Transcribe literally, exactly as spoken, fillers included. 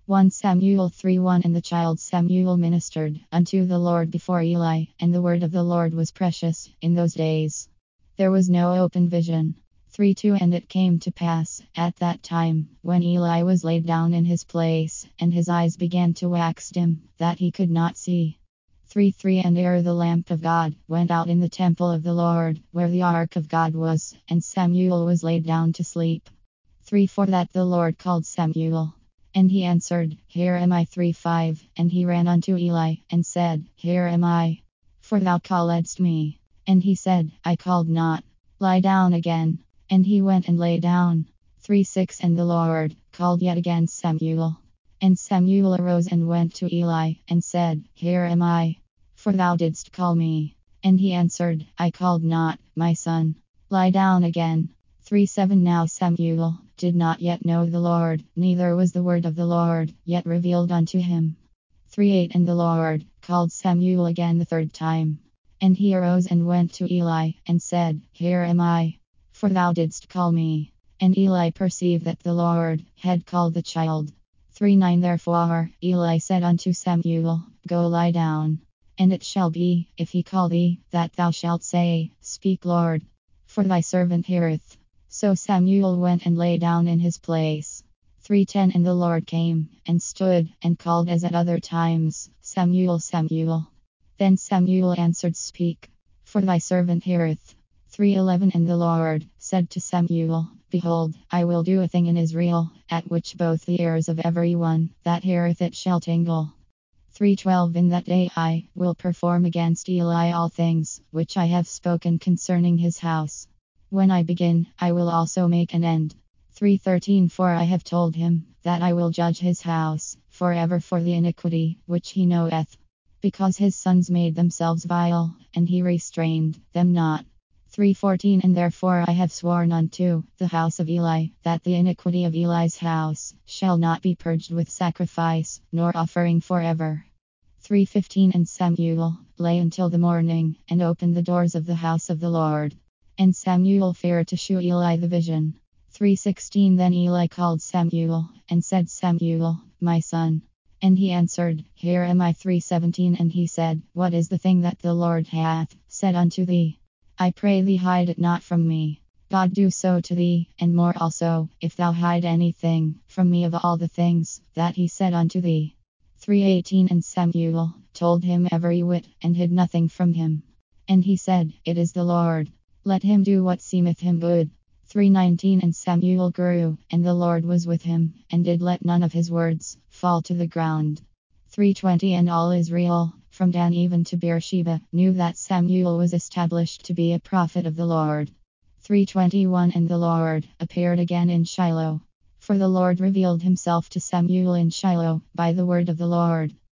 First Samuel three one. And the child Samuel ministered unto the Lord before Eli, and the word of the Lord was precious in those days. There was no open vision. three two. And it came to pass at that time, when Eli was laid down in his place, and his eyes began to wax dim, that he could not see. three three. And ere the lamp of God went out in the temple of the Lord, where the ark of God was, and Samuel was laid down to sleep. three four. That the Lord called Samuel. And he answered, Here am I. three five. And he ran unto Eli, and said, Here am I. For thou calledst me. And he said, I called not. Lie down again. And he went and lay down. three six. And the Lord called yet again Samuel. And Samuel arose and went to Eli, and said, Here am I. For thou didst call me. And he answered, I called not, my son. Lie down again. three seven. Now Samuel did not yet know the Lord, neither was the word of the Lord yet revealed unto him. three eight. And the Lord called Samuel again the third time. And he arose and went to Eli, and said, Here am I. For thou didst call me. And Eli perceived that the Lord had called the child. three nine. Therefore Eli said unto Samuel, Go lie down. And it shall be, if he call thee, that thou shalt say, Speak, Lord. For thy servant heareth. So Samuel went and lay down in his place. three ten. And the Lord came, and stood, and called as at other times, Samuel, Samuel. Then Samuel answered, Speak. For thy servant heareth. three eleven. And the Lord said to Samuel, Behold, I will do a thing in Israel, at which both the ears of every one that heareth it shall tingle. three twelve. In that day I will perform against Eli all things which I have spoken concerning his house. When I begin, I will also make an end. three thirteen. For I have told him that I will judge his house forever for the iniquity which he knoweth, because his sons made themselves vile, and he restrained them not. three fourteen. And therefore I have sworn unto the house of Eli, that the iniquity of Eli's house shall not be purged with sacrifice, nor offering forever. three fifteen. And Samuel lay until the morning, and opened the doors of the house of the Lord. And Samuel feared to shew Eli the vision. three sixteen. Then Eli called Samuel, and said, Samuel, my son. And he answered, Here am I. three seventeen. And he said, What is the thing that the Lord hath said unto thee? I pray thee, hide it not from me. God do so to thee, and more also, if thou hide anything from me of all the things that he said unto thee. three eighteen. And Samuel told him every whit, and hid nothing from him. And he said, It is the Lord. Let him do what seemeth him good. three nineteen. And Samuel grew, and the Lord was with him, and did let none of his words fall to the ground. three twenty. And all Israel, from Dan even to Beersheba, knew that Samuel was established to be a prophet of the Lord. three twenty-one. And the Lord appeared again in Shiloh. For the Lord revealed himself to Samuel in Shiloh by the word of the Lord.